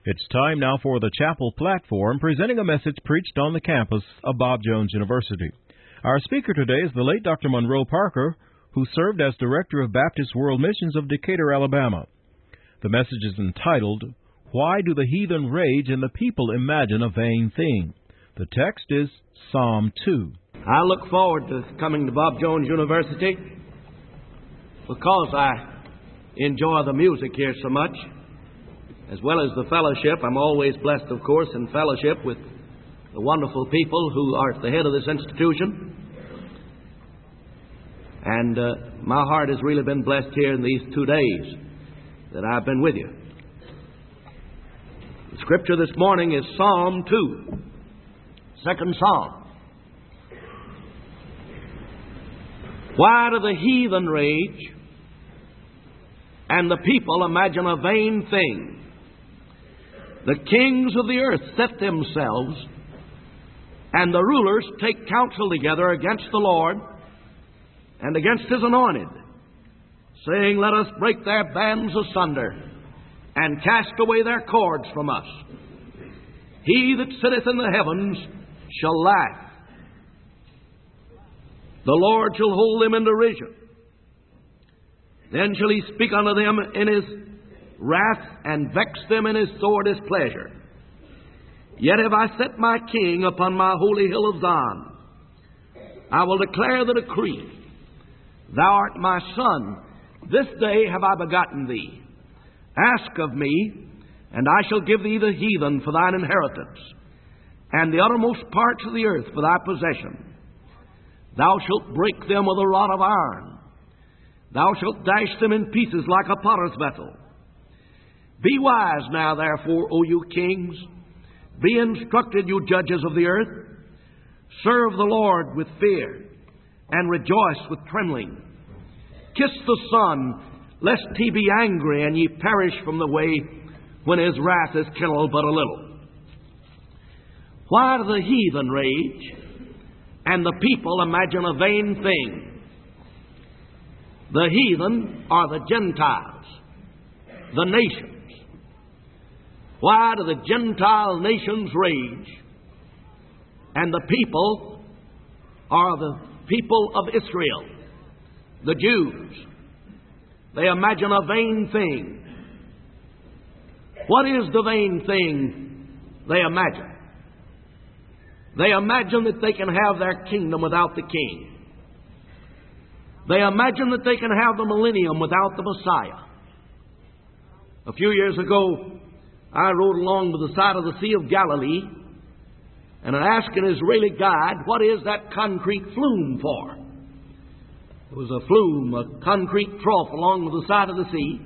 It's time now for the Chapel Platform, presenting a message preached on the campus of Bob Jones University. Our speaker today is the late Dr. Monroe Parker, who served as Director of Baptist World Missions of Decatur, Alabama. The message is entitled, Why Do the Heathen Rage and the People Imagine a Vain Thing? The text is Psalm 2. I look forward to coming to Bob Jones University because I enjoy the music here so much, as well as the fellowship. I'm always blessed, of course, in fellowship with the wonderful people who are at the head of this institution. And my heart has really been blessed here in these 2 days that I've been with you. The scripture this morning is Psalm 2, second Psalm. Why do the heathen rage and the people imagine a vain thing? The kings of the earth set themselves, and the rulers take counsel together against the Lord and against His anointed, saying, Let us break their bands asunder and cast away their cords from us. He that sitteth in the heavens shall laugh. The Lord shall hold them in derision. Then shall He speak unto them in His wrath, and vex them in His sore displeasure. Yet have I set my king upon my holy hill of Zion. I will declare the decree. Thou art my son. This day have I begotten thee. Ask of me, and I shall give thee the heathen for thine inheritance, and the uttermost parts of the earth for thy possession. Thou shalt break them with a rod of iron. Thou shalt dash them in pieces like a potter's vessel. Be wise now, therefore, O you kings. Be instructed, you judges of the earth. Serve the Lord with fear, and rejoice with trembling. Kiss the Son, lest He be angry, and ye perish from the way when His wrath is kindled but a little. Why do the heathen rage, and the people imagine a vain thing? The heathen are the Gentiles, the nations. Why do the Gentile nations rage, and the people are the people of Israel, the Jews? They imagine a vain thing. What is the vain thing they imagine? They imagine that they can have their kingdom without the king. They imagine that they can have the millennium without the Messiah. A few years ago, I rode along to the side of the Sea of Galilee, and I asked an Israeli guide, what is that concrete flume for? It was a flume, a concrete trough along the side of the sea.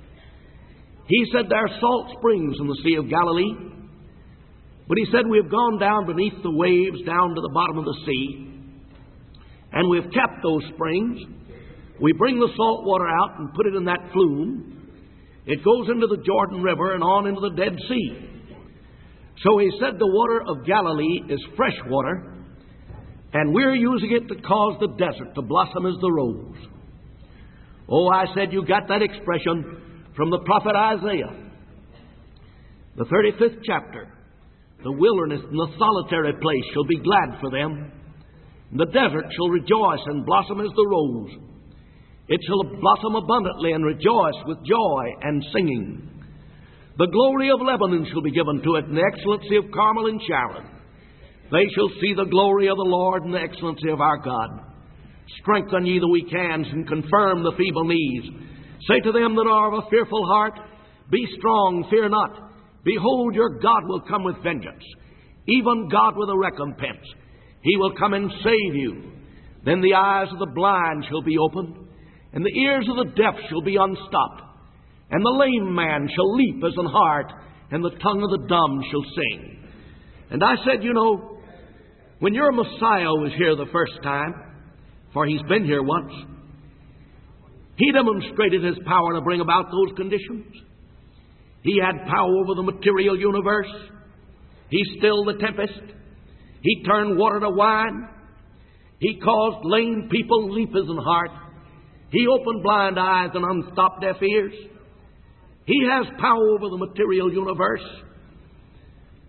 He said there are salt springs in the Sea of Galilee, but he said we have gone down beneath the waves down to the bottom of the sea, and we have kept those springs. We bring the salt water out and put it in that flume. It goes into the Jordan River and on into the Dead Sea. So he said the water of Galilee is fresh water, and we're using it to cause the desert to blossom as the rose. Oh, I said, you got that expression from the prophet Isaiah. The 35th chapter. The wilderness and the solitary place shall be glad for them. The desert shall rejoice and blossom as the rose. It shall blossom abundantly and rejoice with joy and singing. The glory of Lebanon shall be given to it, and the excellency of Carmel and Sharon. They shall see the glory of the Lord and the excellency of our God. Strengthen ye the weak hands, and confirm the feeble knees. Say to them that are of a fearful heart, Be strong, fear not. Behold, your God will come with vengeance, even God with a recompense. He will come and save you. Then the eyes of the blind shall be opened, and the ears of the deaf shall be unstopped. And the lame man shall leap as an hart, and the tongue of the dumb shall sing. And I said, you know, when your Messiah was here the first time, for He's been here once, He demonstrated His power to bring about those conditions. He had power over the material universe. He stilled the tempest. He turned water to wine. He caused lame people leap as an hart. He opened blind eyes and unstopped deaf ears. He has power over the material universe.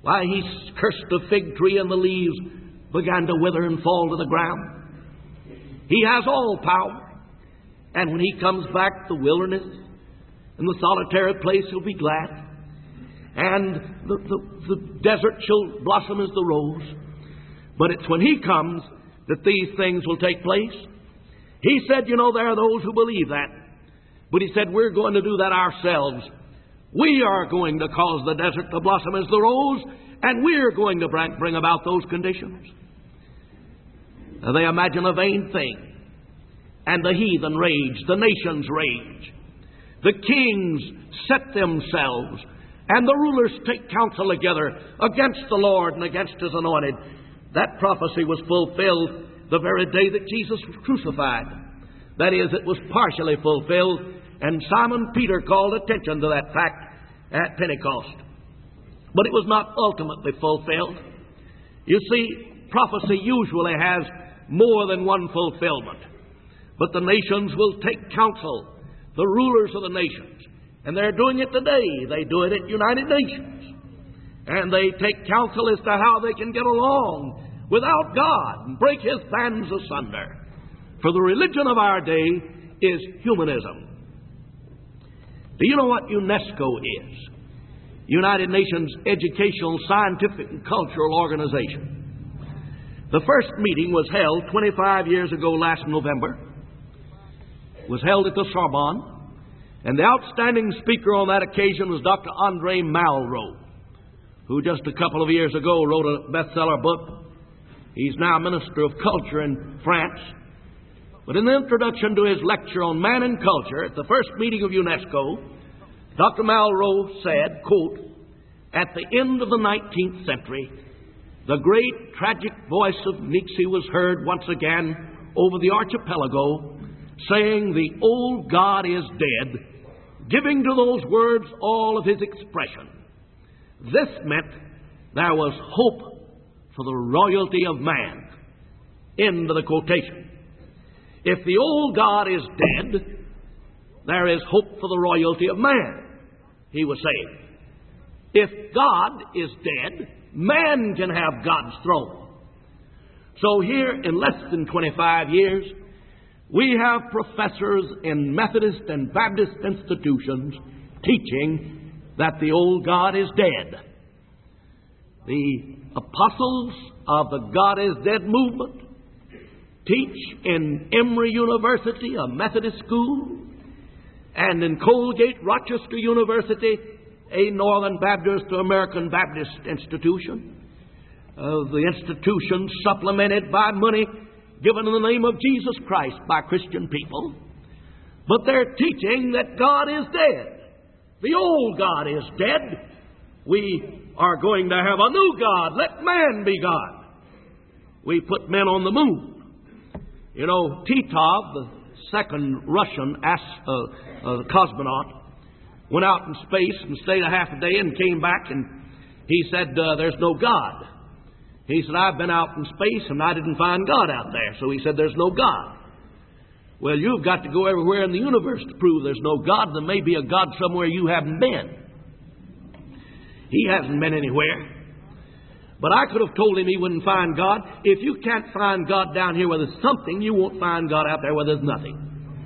Why, He cursed the fig tree and the leaves began to wither and fall to the ground. He has all power. And when He comes back, the wilderness and the solitary place will be glad. And the desert shall blossom as the rose. But it's when He comes that these things will take place. He said, you know, there are those who believe that. But He said, we're going to do that ourselves. We are going to cause the desert to blossom as the rose, and we're going to bring about those conditions. Now, they imagine a vain thing. And the heathen rage, the nations rage. The kings set themselves, and the rulers take counsel together against the Lord and against His anointed. That prophecy was fulfilled the very day that Jesus was crucified. That is, it was partially fulfilled, and Simon Peter called attention to that fact at Pentecost. But it was not ultimately fulfilled. You see, prophecy usually has more than one fulfillment. But the nations will take counsel, the rulers of the nations. And they're doing it today. They do it at United Nations. And they take counsel as to how they can get along without God and break His bands asunder. For the religion of our day is humanism. Do you know what UNESCO is? United Nations Educational, Scientific, and Cultural Organization. The first meeting was held 25 years ago last November. It was held at the Sorbonne. And the outstanding speaker on that occasion was Dr. André Malraux, who just a couple of years ago wrote a bestseller book. He's now Minister of Culture in France. But in the introduction to his lecture on man and culture at the first meeting of UNESCO, Dr. Malraux said, quote, "At the end of the 19th century, the great tragic voice of Nietzsche was heard once again over the archipelago, saying the old God is dead, giving to those words all of his expression. This meant there was hope for the royalty of man." End of the quotation. If the old God is dead, there is hope for the royalty of man, he was saying. If God is dead, man can have God's throne. So here, in less than 25 years, we have professors in Methodist and Baptist institutions teaching that the old God is dead. The apostles of the God is Dead movement teach in Emory University, a Methodist school, and in Colgate, Rochester University, a Northern Baptist or American Baptist institution. The institution supplemented by money given in the name of Jesus Christ by Christian people. But they're teaching that God is dead. The old God is dead. We are going to have a new God. Let man be God. We put men on the moon. You know, Titov, the second Russian cosmonaut, went out in space and stayed a half a day and came back, and he said, there's no God. He said, I've been out in space and I didn't find God out there. So he said, there's no God. Well, you've got to go everywhere in the universe to prove there's no God. There may be a God somewhere you haven't been. He hasn't been anywhere. But I could have told him he wouldn't find God. If you can't find God down here where there's something, you won't find God out there where there's nothing.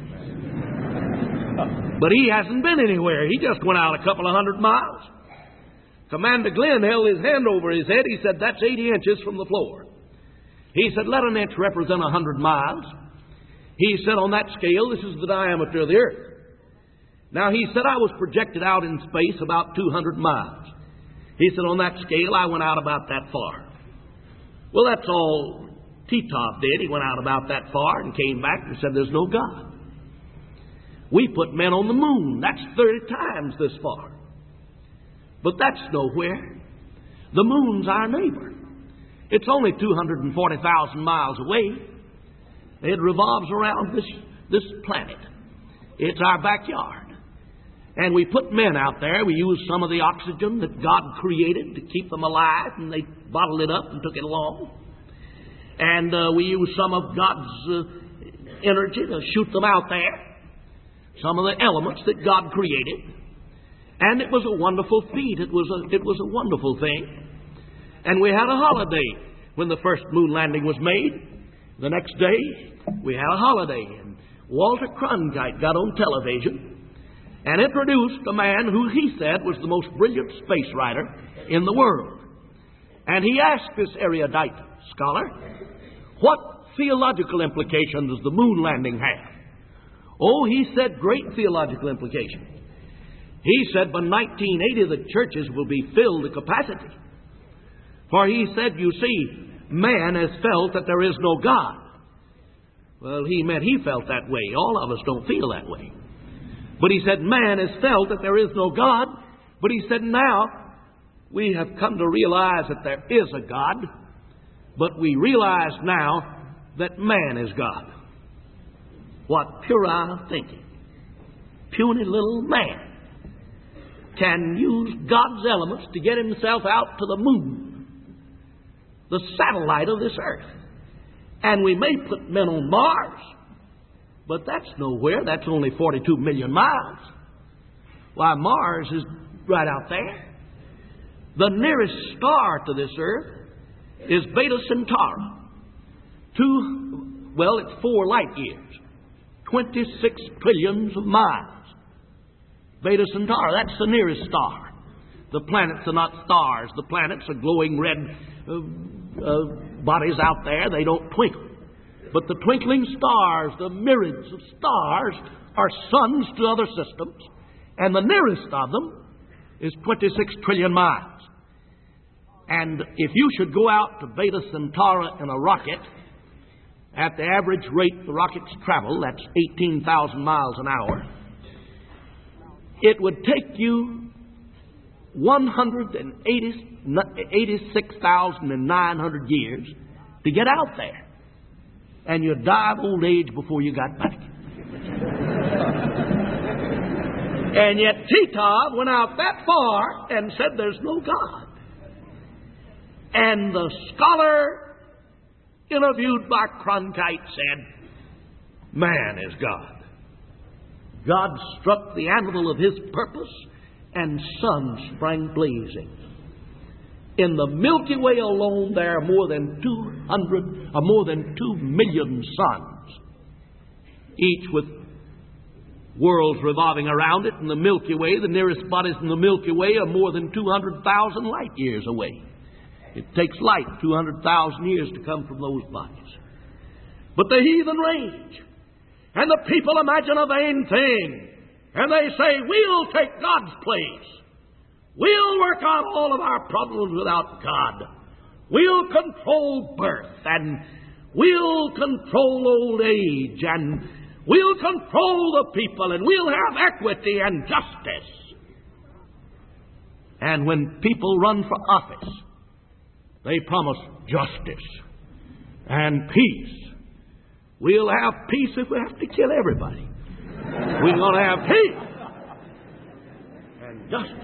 But he hasn't been anywhere. He just went out a couple of 100 miles. Commander Glenn held his hand over his head. He said, that's 80 inches from the floor. He said, let an inch represent 100 miles. He said, on that scale, this is the diameter of the earth. Now, he said, I was projected out in space about 200 miles. He said, on that scale, I went out about that far. Well, that's all Titov did. He went out about that far and came back and said, there's no God. We put men on the moon. That's 30 times this far. But that's nowhere. The moon's our neighbor. It's only 240,000 miles away. It revolves around this planet. It's our backyard. And we put men out there. We use some of the oxygen that God created to keep them alive, and they bottled it up and took it along. And we use some of God's energy to shoot them out there. Some of the elements that God created. And it was a wonderful feat. It was a wonderful thing. And we had a holiday when the first moon landing was made. The next day, we had a holiday. And Walter Cronkite got on television and introduced a man who he said was the most brilliant space writer in the world. And he asked this erudite scholar, what theological implications does the moon landing have? Oh, he said, great theological implications. He said, by 1980, the churches will be filled to capacity. For he said, you see, man has felt that there is no God. Well, he meant he felt that way. All of us don't feel that way. But he said, man has felt that there is no God. But he said, now we have come to realize that there is a God. But we realize now that man is God. What puerile thinking. Puny little man can use God's elements to get himself out to the moon, the satellite of this earth. And we may put men on Mars, but that's nowhere. That's only 42 million miles. Why, Mars is right out there. The nearest star to this earth is Beta Centauri. It's 4 light years. 26 trillions of miles. Beta Centauri, that's the nearest star. The planets are not stars. The planets are glowing red bodies out there. They don't twinkle. But the twinkling stars, the myriads of stars, are suns to other systems. And the nearest of them is 26 trillion miles. And if you should go out to Beta Centauri in a rocket, at the average rate the rockets travel, that's 18,000 miles an hour, it would take you 186,900 years to get out there. And you'd die of old age before you got back. And yet Titov went out that far and said there's no God. And the scholar interviewed by Cronkite said, man is God. God struck the anvil of his purpose, and suns sprang blazing. In the Milky Way alone, there are more than 2 million suns, each with worlds revolving around it. In the Milky Way, the nearest bodies in the Milky Way are more than 200,000 light years away. It takes light 200,000 years to come from those bodies. But the heathen rage, and the people imagine a vain thing, and they say, we'll take God's place. We'll work out all of our problems without God. We'll control birth, and we'll control old age, and we'll control the people, and we'll have equity and justice. And when people run for office, they promise justice and peace. We'll have peace if we have to kill everybody. We're going to have peace and justice.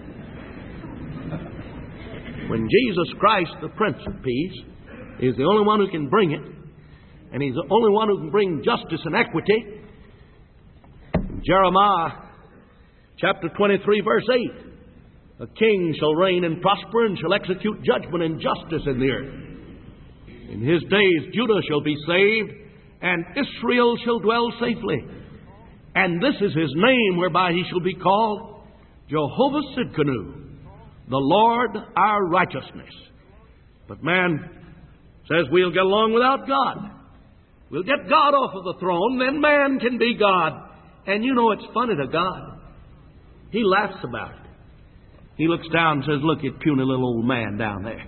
When Jesus Christ, the Prince of Peace, is the only one who can bring it, and He's the only one who can bring justice and equity, Jeremiah chapter 23, verse 8, a king shall reign and prosper, and shall execute judgment and justice in the earth. In his days Judah shall be saved, and Israel shall dwell safely. And this is his name whereby he shall be called Jehovah Sidkenu, the Lord our righteousness. But man says we'll get along without God. We'll get God off of the throne, then man can be God. And you know it's funny to God. He laughs about it. He looks down and says, look at puny little old man down there.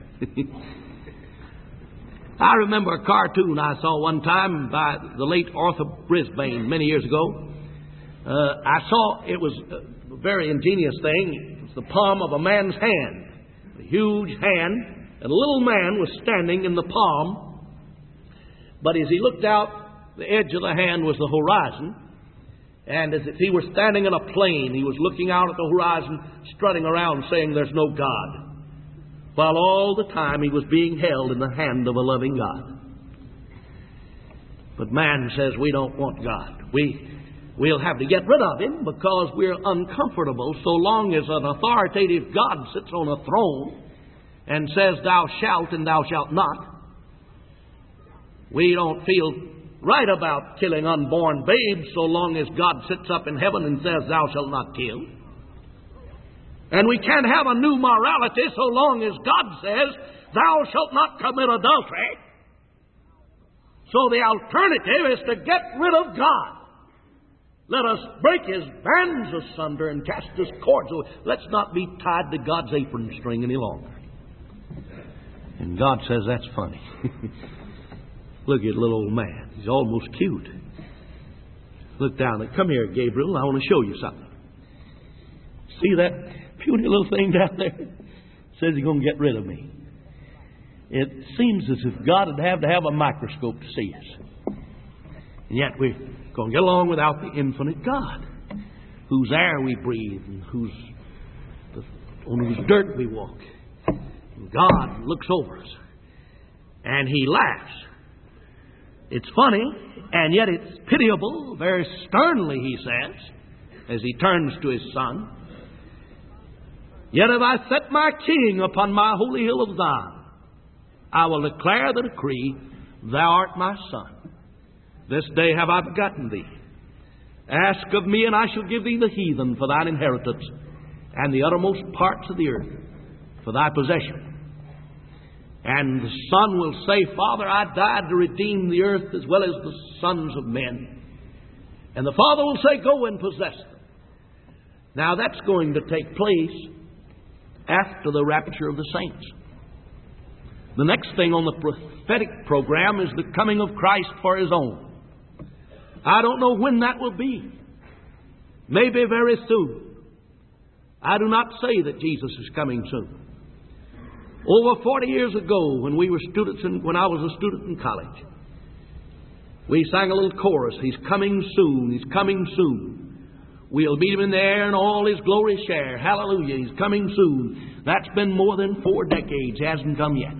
I remember a cartoon I saw one time by the late Arthur Brisbane many years ago. I saw it was a very ingenious thing. It was the palm of a man's hand, a huge hand, and a little man was standing in the palm. But as he looked out, the edge of the hand was the horizon. And as if he were standing in a plain, he was looking out at the horizon, strutting around, saying, there's no God. While all the time he was being held in the hand of a loving God. But man says we don't want God. We'll have to get rid of Him because we're uncomfortable so long as an authoritative God sits on a throne and says, thou shalt and thou shalt not. We don't feel right about killing unborn babes so long as God sits up in heaven and says, thou shalt not kill. And we can't have a new morality so long as God says, thou shalt not commit adultery. So the alternative is to get rid of God. Let us break His bands asunder and cast His cords away. Let's not be tied to God's apron string any longer. And God says, that's funny. Look at little old man. He's almost cute. Look down and come here, Gabriel. I want to show you something. See that puny little thing down there? It says He's going to get rid of me. It seems as if God would have to have a microscope to see us. And yet we're going to get along without the infinite God, whose air we breathe and on whose dirt we walk. And God looks over us and He laughs. It's funny, and yet it's pitiable. Very sternly He says, as He turns to His Son, yet have I set my King upon my holy hill of Zion. I will declare the decree, thou art my Son. This day have I begotten thee. Ask of me, and I shall give thee the heathen for thine inheritance, and the uttermost parts of the earth for thy possession. And the Son will say, Father, I died to redeem the earth as well as the sons of men. And the Father will say, go and possess them. Now that's going to take place after the rapture of the saints. The next thing on the prophetic program is the coming of Christ for His own. I don't know when that will be. Maybe very soon. I do not say that Jesus is coming soon. Over 40 years ago, when I was a student in college, we sang a little chorus, He's coming soon, He's coming soon. We'll meet Him in the air and all His glory share. Hallelujah, He's coming soon. That's been more than 4 decades. He hasn't come yet.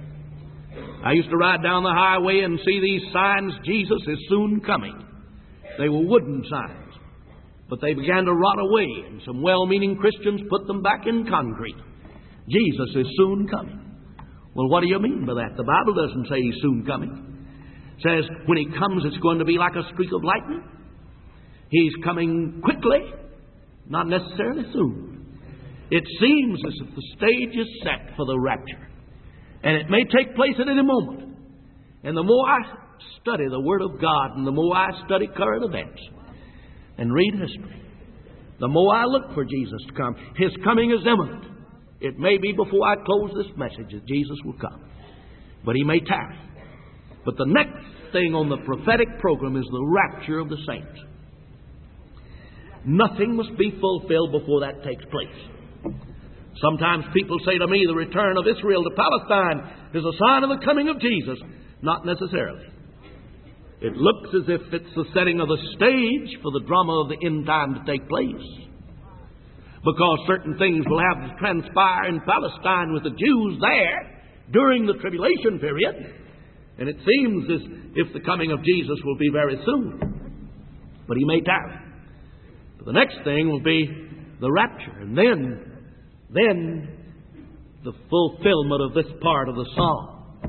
I used to ride down the highway and see these signs, Jesus is soon coming. They were wooden signs, but they began to rot away, and some well-meaning Christians put them back in concrete. Jesus is soon coming. Well, what do you mean by that? The Bible doesn't say He's soon coming. It says when He comes, it's going to be like a streak of lightning. He's coming quickly, not necessarily soon. It seems as if the stage is set for the rapture. And it may take place at any moment. And the more I study the Word of God and the more I study current events and read history, the more I look for Jesus to come. His coming is imminent. It may be before I close this message that Jesus will come. But He may tarry. But the next thing on the prophetic program is the rapture of the saints. Nothing must be fulfilled before that takes place. Sometimes people say to me the return of Israel to Palestine is a sign of the coming of Jesus. Not necessarily. It looks as if it's the setting of the stage for the drama of the end time to take place. Because certain things will have to transpire in Palestine with the Jews there during the tribulation period. And it seems as if the coming of Jesus will be very soon. But He may tarry. But the next thing will be the rapture. And then the fulfillment of this part of the song.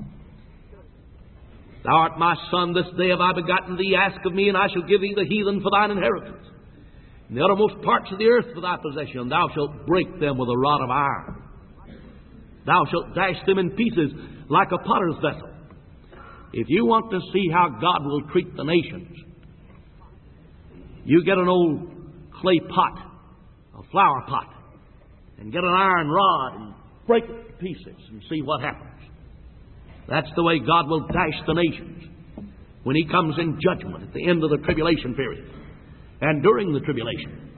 Thou art my Son, this day have I begotten thee. Ask of me, and I shall give thee the heathen for thine inheritance, and the uttermost parts of the earth for thy possession. Thou shalt break them with a rod of iron. Thou shalt dash them in pieces like a potter's vessel. If you want to see how God will treat the nations, you get an old clay pot, a flower pot, and get an iron rod and break it to pieces and see what happens. That's the way God will dash the nations when He comes in judgment at the end of the tribulation period and during the tribulation.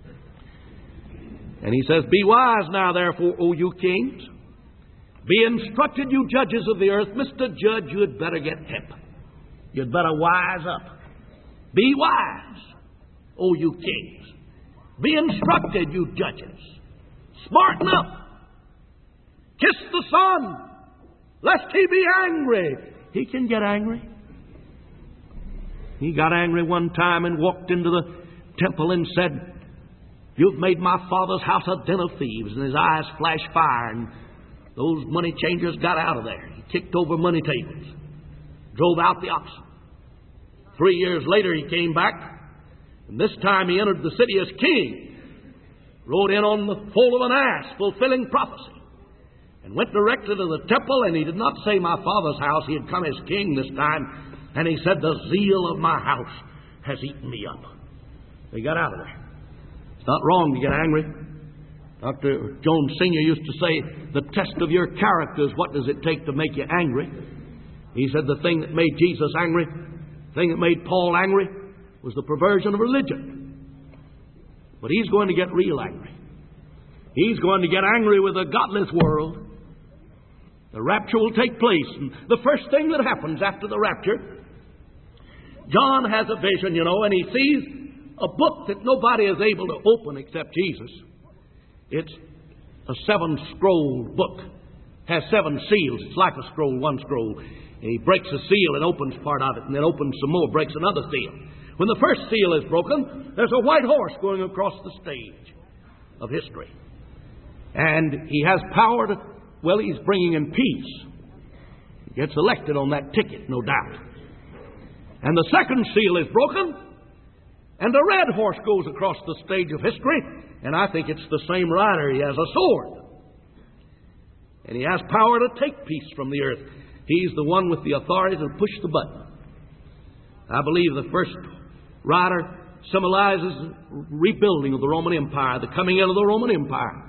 And He says, be wise now, therefore, O you kings. Be instructed, you judges of the earth. Mr. Judge, you had better get hip. You'd better wise up. Be wise, O you kings. Be instructed, you judges. Smarten up. Kiss the Son, lest He be angry. He can get angry. He got angry one time and walked into the temple and said, you've made my Father's house a den of thieves. And His eyes flashed fire. And those money changers got out of there. He kicked over money tables, drove out the oxen. 3 years later he came back, and this time he entered the city as king, rode in on the foal of an ass, fulfilling prophecy, and went directly to the temple. And he did not say, my father's house. He had come as king this time, and he said, the zeal of my house has eaten me up. They got out of there. It's not wrong to get angry. Dr. Jones Sr. used to say, the test of your character is what does it take to make you angry. He said the thing that made Jesus angry, the thing that made Paul angry, was the perversion of religion. But he's going to get real angry. He's going to get angry with a godless world. The rapture will take place. And the first thing that happens after the rapture, John has a vision, and he sees a book that nobody is able to open except Jesus. It's a 7-scroll book. Has 7 seals. It's like a scroll, one scroll. And he breaks a seal and opens part of it, and then opens some more, breaks another seal. When the first seal is broken, there's a white horse going across the stage of history. And he has power to, he's bringing in peace. He gets elected on that ticket, no doubt. And the second seal is broken, and a red horse goes across the stage of history, and I think it's the same rider. He has a sword. And he has power to take peace from the earth. He's the one with the authority to push the button. I believe the first rider symbolizes rebuilding of the Roman Empire, the coming in of the Roman Empire.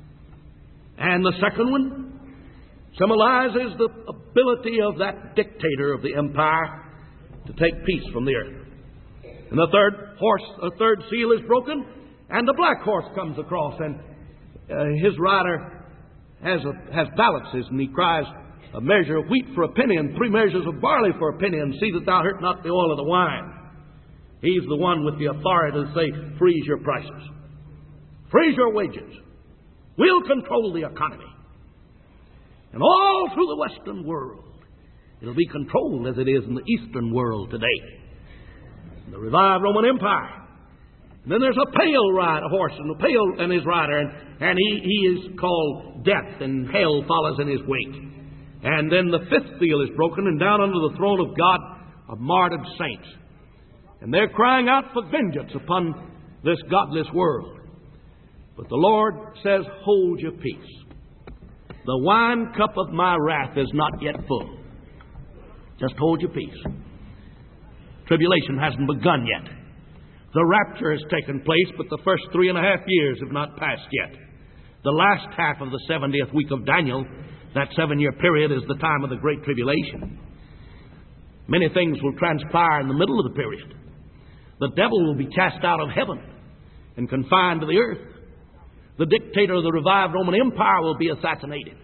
And the second one symbolizes the ability of that dictator of the empire to take peace from the earth. And the third seal is broken, and the black horse comes across, and his rider has balances, and he cries, a measure of wheat for a penny, and 3 measures of barley for a penny, and see that thou hurt not the oil of the wine. He's the one with the authority to say, freeze your prices. Freeze your wages. We'll control the economy. And all through the Western world, it'll be controlled as it is in the Eastern world today. The revived Roman Empire. And then there's a pale horse and his rider, and he is called Death, and hell follows in his wake. And then the 5th seal is broken, and down under the throne of God are martyred saints. And they're crying out for vengeance upon this godless world. But the Lord says, hold your peace. The wine cup of my wrath is not yet full. Just hold your peace. Tribulation hasn't begun yet. The rapture has taken place, but the first 3.5 years have not passed yet. The last half of the 70th week of Daniel, that 7-year period, is the time of the Great Tribulation. Many things will transpire in the middle of the period. The devil will be cast out of heaven and confined to the earth. The dictator of the revived Roman Empire will be assassinated.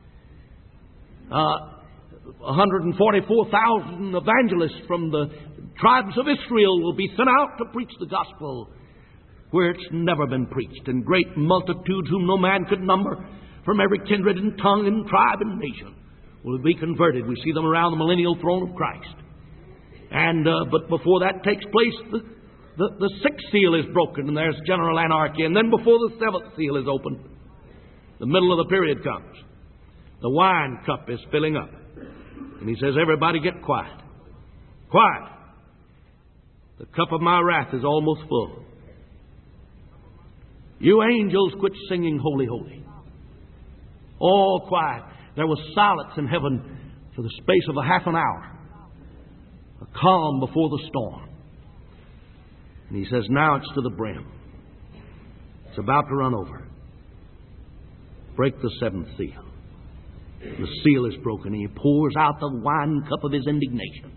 144,000 evangelists from the tribes of Israel will be sent out to preach the gospel where it's never been preached. And great multitudes whom no man could number, from every kindred and tongue and tribe and nation, will be converted. We see them around the millennial throne of Christ. And but before that takes place, the 6th seal is broken, and there's general anarchy. And then before the 7th seal is opened, the middle of the period comes. The wine cup is filling up. And he says, everybody get quiet. Quiet. The cup of my wrath is almost full. You angels, quit singing holy, holy. All quiet. There was silence in heaven for the space of a half an hour. A calm before the storm. And he says, now it's to the brim. It's about to run over. Break the 7th seal. The seal is broken, and he pours out the wine cup of his indignation.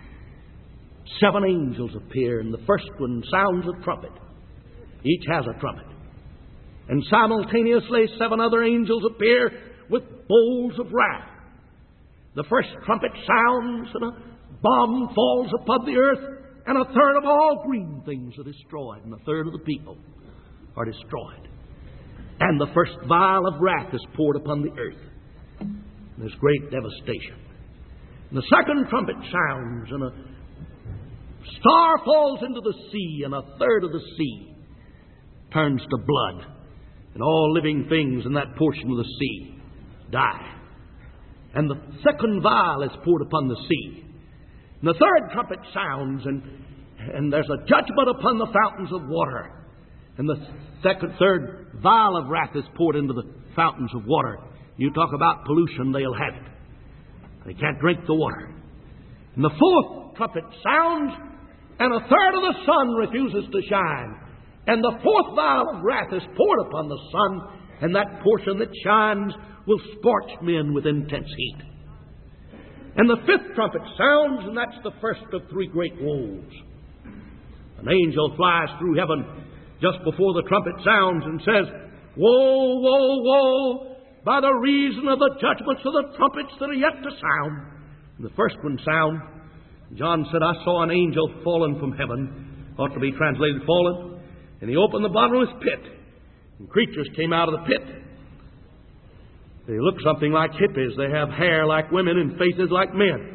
7 angels appear, and the first one sounds a trumpet. Each has a trumpet. And simultaneously 7 other angels appear with bowls of wrath. The first trumpet sounds, and a bomb falls upon the earth, and 1/3 of all green things are destroyed, and 1/3 of the people are destroyed. And the first vial of wrath is poured upon the earth. And there's great devastation. And the second trumpet sounds, and a star falls into the sea, and 1/3 of the sea turns to blood. And all living things in that portion of the sea die. And the second vial is poured upon the sea. And the third trumpet sounds, and there's a judgment upon the fountains of water. And the third vial of wrath is poured into the fountains of water. You talk about pollution, they'll have it. They can't drink the water. And the fourth trumpet sounds, and a third of the sun refuses to shine. And the fourth vial of wrath is poured upon the sun, and that portion that shines will scorch men with intense heat. And the fifth trumpet sounds, and that's the first of three great woes. An angel flies through heaven just before the trumpet sounds and says, "Woe, woe, woe, by the reason of the judgments of the trumpets that are yet to sound." And the first one sound, John said, "I saw an angel fallen from heaven," ought to be translated fallen, "and he opened the bottomless pit, and creatures came out of the pit. They look something like hippies. They have hair like women and faces like men.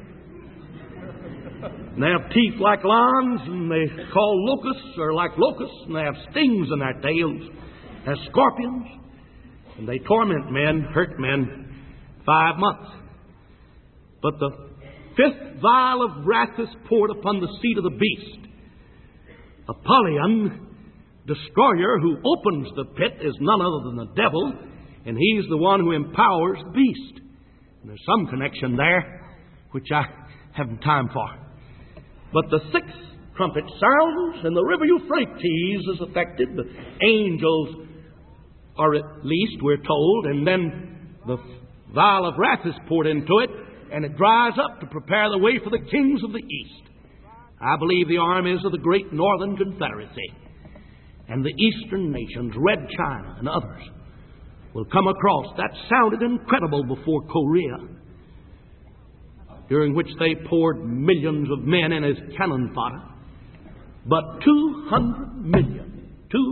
And they have teeth like lions, and they call locusts or like locusts, and they have stings in their tails as scorpions. And they torment men, hurt men 5 months. But the fifth vial of wrath is poured upon the seat of the beast. Apollyon, destroyer, who opens the pit, is none other than the devil, and he's the one who empowers the beast. And there's some connection there, which I haven't time for. But the sixth trumpet sounds, and the river Euphrates is affected. The angels are released, we're told, and then the vial of wrath is poured into it, and it dries up to prepare the way for the kings of the east. I believe the armies of the great Northern Confederacy and the eastern nations, Red China and others, will come across. That sounded incredible before Korea, during which they poured millions of men in as cannon fodder. But 200 million,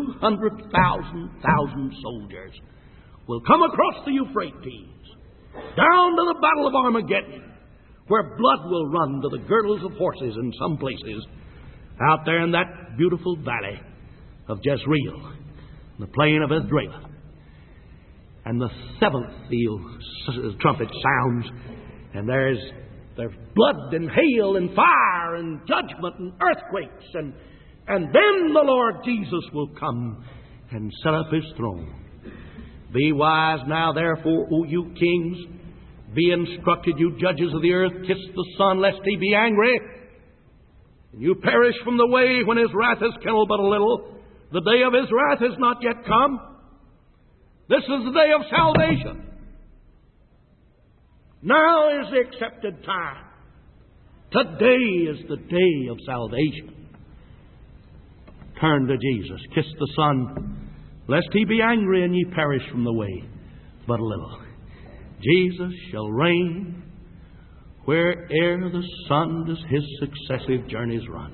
200,000 soldiers will come across the Euphrates, down to the Battle of Armageddon, where blood will run to the girdles of horses in some places, out there in that beautiful valley of Jezreel, the plain of Esdraelon. And the seventh trumpet sounds, and there's blood and hail and fire and judgment and earthquakes, and then the Lord Jesus will come and set up his throne. Be wise now, therefore, O you kings. Be instructed, you judges of the earth. Kiss the Son, lest he be angry, and you perish from the way when his wrath is kindled but a little. The day of his wrath is not yet come. This is the day of salvation. Now is the accepted time. Today is the day of salvation. Turn to Jesus. Kiss the Son, lest he be angry and ye perish from the way but a little. Jesus shall reign where'er the sun does his successive journeys run.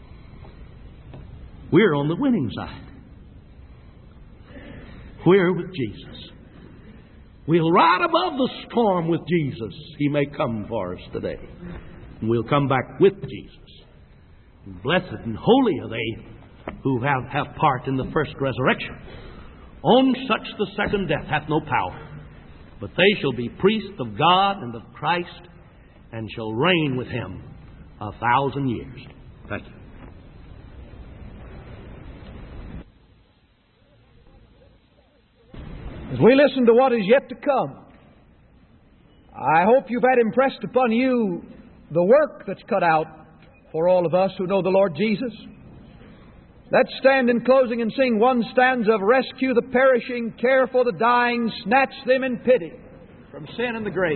We're on the winning side. We're with Jesus. We'll ride above the storm with Jesus. He may come for us today. And we'll come back with Jesus. And blessed and holy are they who have part in the first resurrection. On such the second death hath no power. But they shall be priests of God and of Christ, and shall reign with him 1,000 years. Thank you. As we listen to what is yet to come, I hope you've had impressed upon you the work that's cut out for all of us who know the Lord Jesus. Let's stand in closing and sing one stanza of "Rescue the perishing, care for the dying, snatch them in pity from sin and the grave."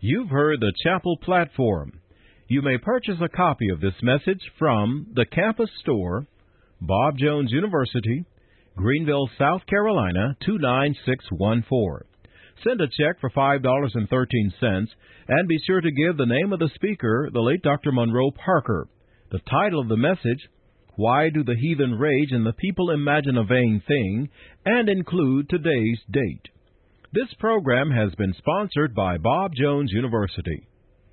You've heard the Chapel Platform. You may purchase a copy of this message from the Campus Store, Bob Jones University, Greenville, South Carolina, 29614. Send a check for $5.13, and be sure to give the name of the speaker, the late Dr. Monroe Parker. The title of the message, Why Do the Heathen Rage and the People Imagine a Vain Thing, and include today's date. This program has been sponsored by Bob Jones University.